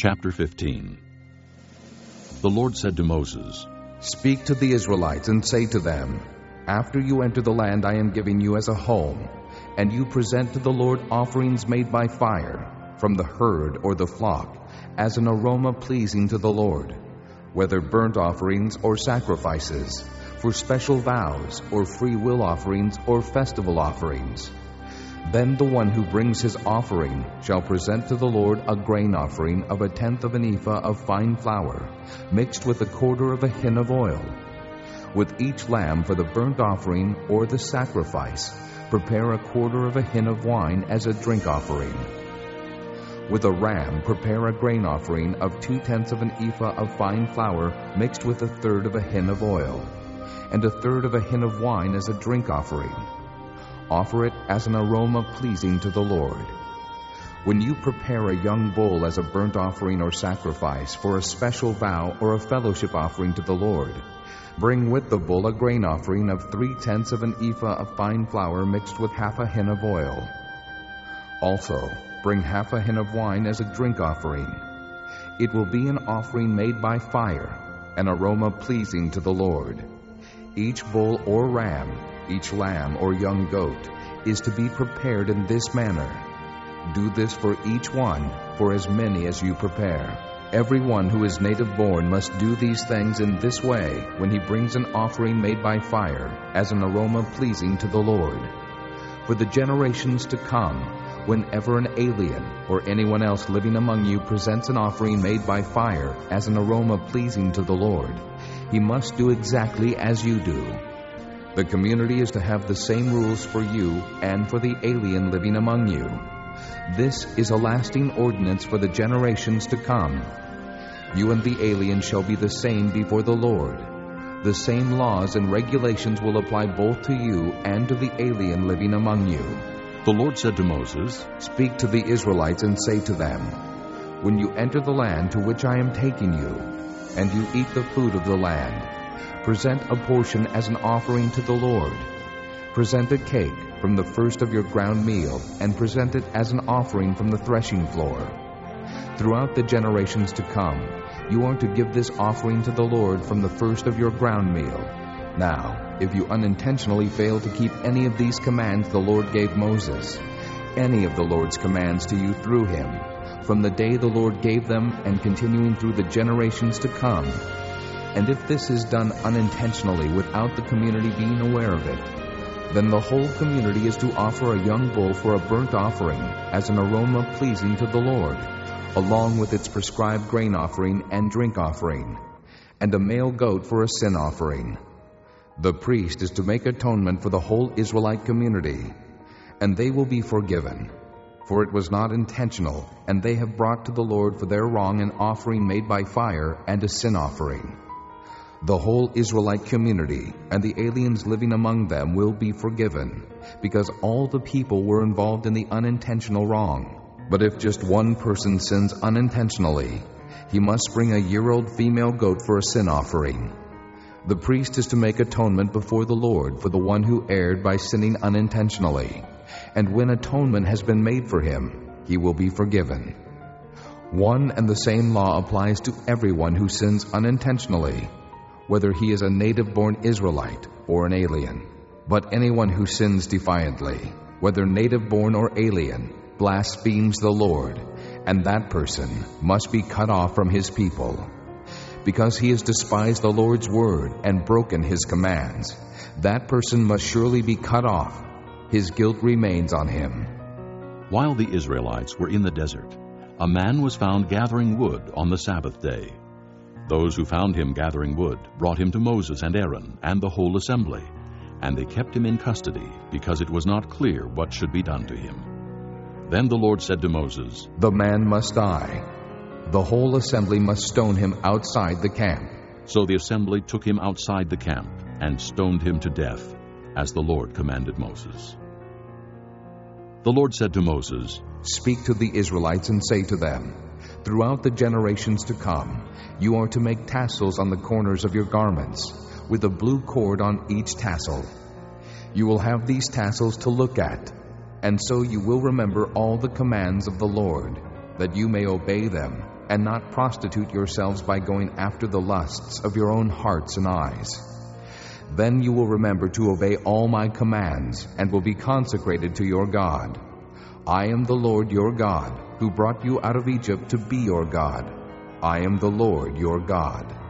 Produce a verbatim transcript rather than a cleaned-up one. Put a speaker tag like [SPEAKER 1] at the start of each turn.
[SPEAKER 1] Chapter fifteen. The Lord said to Moses,
[SPEAKER 2] Speak to the Israelites and say to them, After you enter the land I am giving you as a home, and you present to the Lord offerings made by fire, from the herd or the flock, as an aroma pleasing to the Lord, whether burnt offerings or sacrifices, for special vows or free will offerings or festival offerings. Then the one who brings his offering shall present to the Lord a grain offering of a tenth of an ephah of fine flour, mixed with a quarter of a hin of oil. With each lamb for the burnt offering or the sacrifice, prepare a quarter of a hin of wine as a drink offering. With a ram, prepare a grain offering of two-tenths of an ephah of fine flour mixed with a third of a hin of oil, and a third of a hin of wine as a drink offering. Offer it as an aroma pleasing to the Lord. When you prepare a young bull as a burnt offering or sacrifice for a special vow or a fellowship offering to the Lord, bring with the bull a grain offering of three-tenths of an ephah of fine flour mixed with half a hin of oil. Also, bring half a hin of wine as a drink offering. It will be an offering made by fire, an aroma pleasing to the Lord. Each bull or ram, each lamb or young goat, is to be prepared in this manner. Do this for each one, for as many as you prepare. Everyone who is native-born must do these things in this way when he brings an offering made by fire, as an aroma pleasing to the Lord. For the generations to come, whenever an alien or anyone else living among you presents an offering made by fire as an aroma pleasing to the Lord, he must do exactly as you do. The community is to have the same rules for you and for the alien living among you. This is a lasting ordinance for the generations to come. You and the alien shall be the same before the Lord. The same laws and regulations will apply both to you and to the alien living among you.
[SPEAKER 1] The Lord said to Moses,
[SPEAKER 2] Speak to the Israelites and say to them, When you enter the land to which I am taking you, and you eat the food of the land, present a portion as an offering to the Lord. Present a cake from the first of your ground meal, and present it as an offering from the threshing floor. Throughout the generations to come, you are to give this offering to the Lord from the first of your ground meal. Now, if you unintentionally fail to keep any of these commands the Lord gave Moses, any of the Lord's commands to you through him, from the day the Lord gave them and continuing through the generations to come, and if this is done unintentionally without the community being aware of it, then the whole community is to offer a young bull for a burnt offering as an aroma pleasing to the Lord, along with its prescribed grain offering and drink offering, and a male goat for a sin offering. The priest is to make atonement for the whole Israelite community, and they will be forgiven, for it was not intentional, and they have brought to the Lord for their wrong an offering made by fire and a sin offering. The whole Israelite community and the aliens living among them will be forgiven, because all the people were involved in the unintentional wrong. But if just one person sins unintentionally, he must bring a year-old female goat for a sin offering. The priest is to make atonement before the Lord for the one who erred by sinning unintentionally, and when atonement has been made for him, he will be forgiven. One and the same law applies to everyone who sins unintentionally, whether he is a native-born Israelite or an alien. But anyone who sins defiantly, whether native-born or alien, blasphemes the Lord, and that person must be cut off from his people. Because he has despised the Lord's word and broken his commands, that person must surely be cut off. His guilt remains on him.
[SPEAKER 1] While the Israelites were in the desert, a man was found gathering wood on the Sabbath day. Those who found him gathering wood brought him to Moses and Aaron and the whole assembly, and they kept him in custody, because it was not clear what should be done to him. Then the Lord said to Moses,
[SPEAKER 2] The man must die. The whole assembly must stone him outside the camp.
[SPEAKER 1] So the assembly took him outside the camp and stoned him to death, as the Lord commanded Moses. The Lord said to Moses,
[SPEAKER 2] Speak to the Israelites and say to them, Throughout the generations to come, you are to make tassels on the corners of your garments, with a blue cord on each tassel. You will have these tassels to look at, and so you will remember all the commands of the Lord, that you may obey them and not prostitute yourselves by going after the lusts of your own hearts and eyes. Then you will remember to obey all my commands and will be consecrated to your God. I am the Lord your God, who brought you out of Egypt to be your God. I am the Lord your God.